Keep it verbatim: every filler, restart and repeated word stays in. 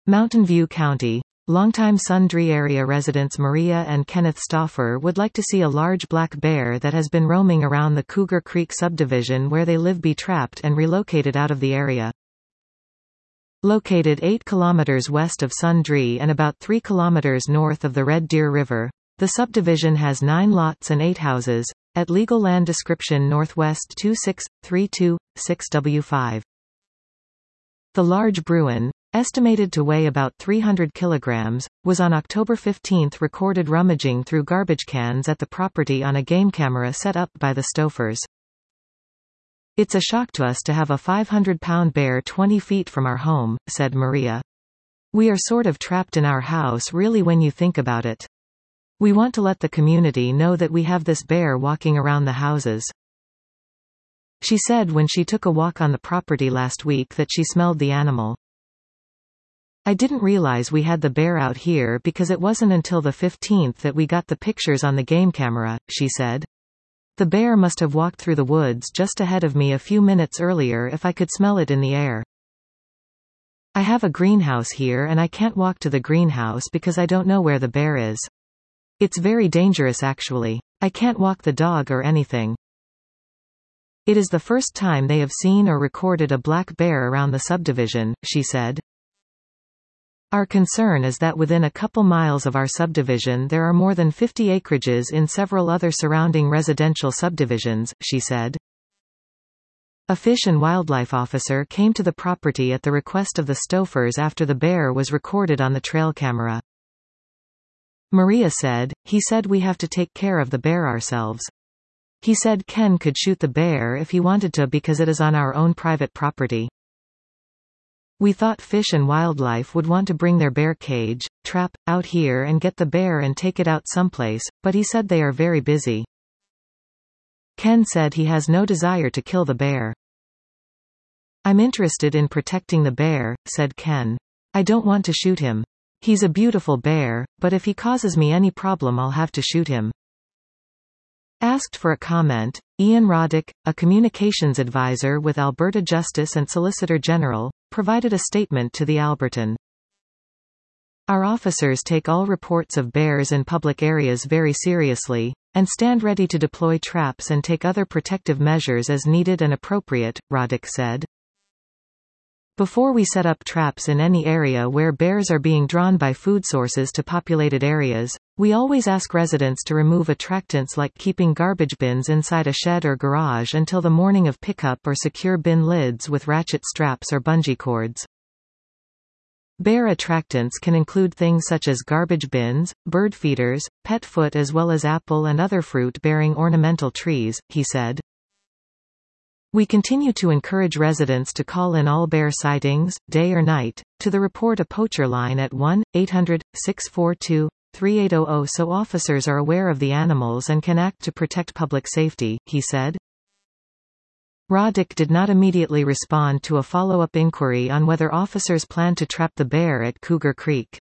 Mountain View County. Longtime Sundre area residents Maria and Kenneth Stauffer would like to see a large black bear that has been roaming around the Cougar Creek subdivision where they live be trapped and relocated out of the area. Located eight kilometers west of Sundre and about three kilometers north of the Red Deer River, the subdivision has nine lots and eight houses, at Legal Land Description Northwest two six three two six W five. The large Bruin, estimated to weigh about three hundred kilograms, was on October fifteenth recorded rummaging through garbage cans at the property on a game camera set up by the Stauffers. "It's a shock to us to have a five hundred pound bear twenty feet from our home," said Maria. "We are sort of trapped in our house really when you think about it. We want to let the community know that we have this bear walking around the houses." She said when she took a walk on the property last week that she smelled the animal. "I didn't realize we had the bear out here because it wasn't until the fifteenth that we got the pictures on the game camera," she said. "The bear must have walked through the woods just ahead of me a few minutes earlier if I could smell it in the air. I have a greenhouse here and I can't walk to the greenhouse because I don't know where the bear is. It's very dangerous actually. I can't walk the dog or anything." It is the first time they have seen or recorded a black bear around the subdivision, she said. "Our concern is that within a couple miles of our subdivision there are more than fifty acreages in several other surrounding residential subdivisions," she said. A fish and wildlife officer came to the property at the request of the Stauffers after the bear was recorded on the trail camera. Maria said, "He said we have to take care of the bear ourselves. He said Ken could shoot the bear if he wanted to because it is on our own private property. We thought Fish and Wildlife would want to bring their bear cage, trap, out here and get the bear and take it out someplace, but he said they are very busy. Ken said he has no desire to kill the bear. I'm interested in protecting the bear," said Ken. "I don't want to shoot him. He's a beautiful bear, but if he causes me any problem I'll have to shoot him." Asked for a comment, Ian Roddick, a communications advisor with Alberta Justice and Solicitor General, provided a statement to the Albertan. "Our officers take all reports of bears in public areas very seriously, and stand ready to deploy traps and take other protective measures as needed and appropriate," Roddick said. "Before we set up traps in any area where bears are being drawn by food sources to populated areas, we always ask residents to remove attractants like keeping garbage bins inside a shed or garage until the morning of pickup or secure bin lids with ratchet straps or bungee cords. Bear attractants can include things such as garbage bins, bird feeders, pet food as well as apple and other fruit-bearing ornamental trees," he said. "We continue to encourage residents to call in all bear sightings, day or night, to the Report a Poacher line at one eight hundred, six four two, three eight zero zero so officers are aware of the animals and can act to protect public safety," he said. Roddick did not immediately respond to a follow-up inquiry on whether officers plan to trap the bear at Cougar Creek.